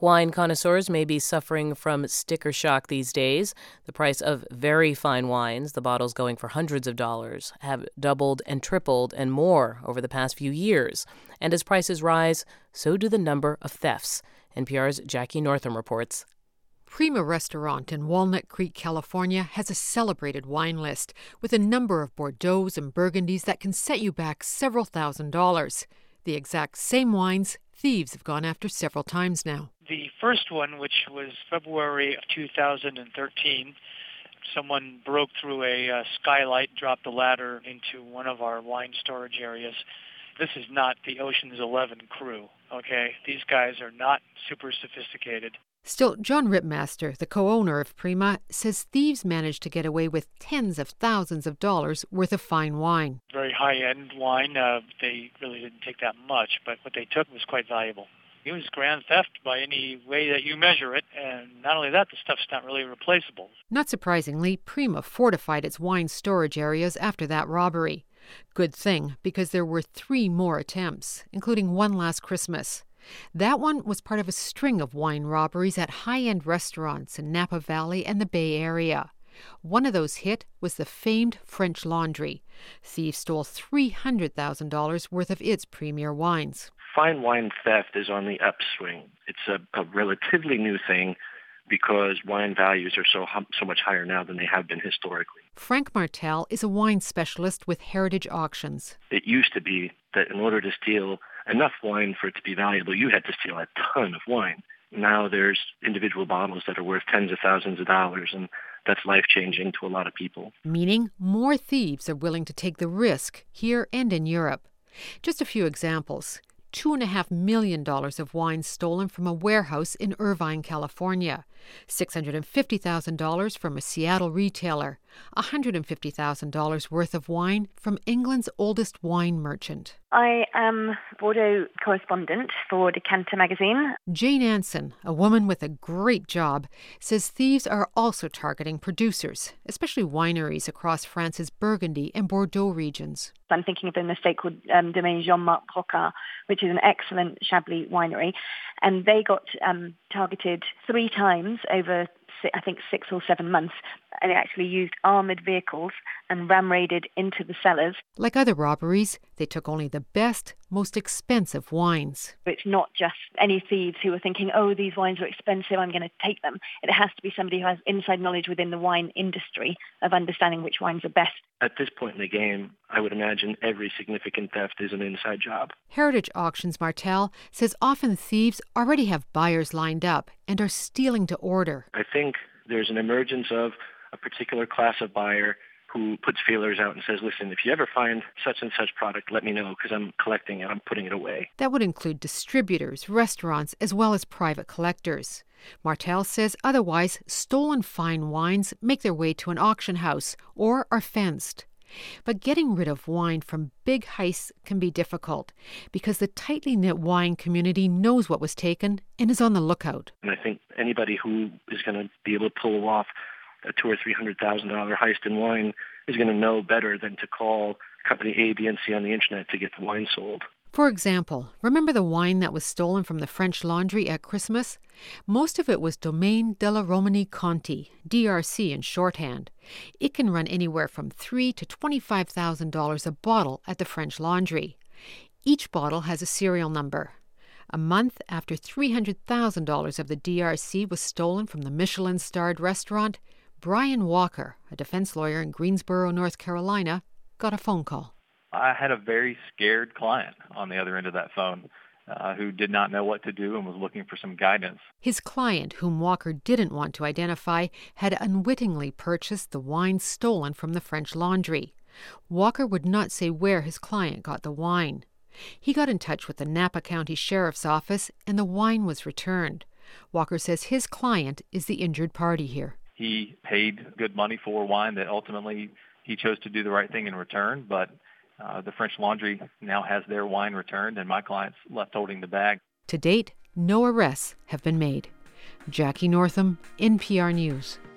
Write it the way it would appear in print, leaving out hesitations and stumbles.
Wine connoisseurs may be suffering from sticker shock these days. The price of very fine wines, the bottles going for hundreds of dollars, have doubled and tripled and more over the past few years. And as prices rise, so do the number of thefts. NPR's Jackie Northam reports. Prima Restaurant in Walnut Creek, California, has a celebrated wine list with a number of Bordeaux's and Burgundies that can set you back several $1,000s. The exact same wines thieves have gone after several times now. The first one, which was February of 2013, someone broke through a skylight, dropped a ladder into one of our wine storage areas. This is not the Ocean's 11 crew, okay? These guys are not super sophisticated. Still, John Ripmaster, the co-owner of Prima, says thieves managed to get away with tens of thousands of dollars worth of fine wine. Very high-end wine. They really didn't take that much, but what they took was quite valuable. It was grand theft by any way that you measure it, and not only that, the stuff's not really replaceable. Not surprisingly, Prima fortified its wine storage areas after that robbery. Good thing, because there were 3 more attempts, including one last Christmas. That one was part of a string of wine robberies at high-end restaurants in Napa Valley and the Bay Area. One of those hit was the famed French Laundry. Thieves stole $300,000 worth of its premier wines. Fine wine theft is on the upswing. It's a relatively new thing because wine values are so much higher now than they have been historically. Frank Martel is a wine specialist with Heritage Auctions. It used to be that in order to steal enough wine for it to be valuable, you had to steal a ton of wine. Now there's individual bottles that are worth tens of thousands of dollars, and that's life-changing to a lot of people. Meaning more thieves are willing to take the risk here and in Europe. Just a few examples. $2.5 million of wine stolen from a warehouse in Irvine, California. $650,000 from a Seattle retailer. $150,000 worth of wine from England's oldest wine merchant. I am Bordeaux correspondent for Decanter magazine. Jane Anson, a woman with a great job, says thieves are also targeting producers, especially wineries across France's Burgundy and Bordeaux regions. I'm thinking of an estate called Domaine Jean-Marc Brocard, which is an excellent Chablis winery. And they got targeted 3 times over, I think, 6 or 7 months. And they actually used armoured vehicles and ram-raided into the cellars. Like other robberies, they took only the best, most expensive wines. It's not just any thieves who are thinking, oh, these wines are expensive, I'm going to take them. It has to be somebody who has inside knowledge within the wine industry of understanding which wines are best. At this point in the game, I would imagine every significant theft is an inside job. Heritage Auctions Martel says often thieves already have buyers lined up and are stealing to order. I think there's an emergence of a particular class of buyer who puts feelers out and says, listen, if you ever find such and such product, let me know because I'm collecting it, I'm putting it away. That would include distributors, restaurants, as well as private collectors. Martel says otherwise, stolen fine wines make their way to an auction house or are fenced. But getting rid of wine from big heists can be difficult because the tightly knit wine community knows what was taken and is on the lookout. And I think anybody who is going to be able to pull off a $200,000 or $300,000 heist in wine is going to know better than to call company A, B, and C on the internet to get the wine sold. For example, remember the wine that was stolen from the French Laundry at Christmas? Most of it was Domaine della Romani Conti, DRC in shorthand. It can run anywhere from $3,000 to $25,000 a bottle at the French Laundry. Each bottle has a serial number. A month after $300,000 of the DRC was stolen from the Michelin-starred restaurant, Brian Walker, a defense lawyer in Greensboro, North Carolina, got a phone call. I had a very scared client on the other end of that phone who did not know what to do and was looking for some guidance. His client, whom Walker didn't want to identify, had unwittingly purchased the wine stolen from the French Laundry. Walker would not say where his client got the wine. He got in touch with the Napa County Sheriff's Office and the wine was returned. Walker says his client is the injured party here. He paid good money for wine that ultimately he chose to do the right thing in return, but the French Laundry now has their wine returned, and my client's left holding the bag. To date, no arrests have been made. Jackie Northam, NPR News.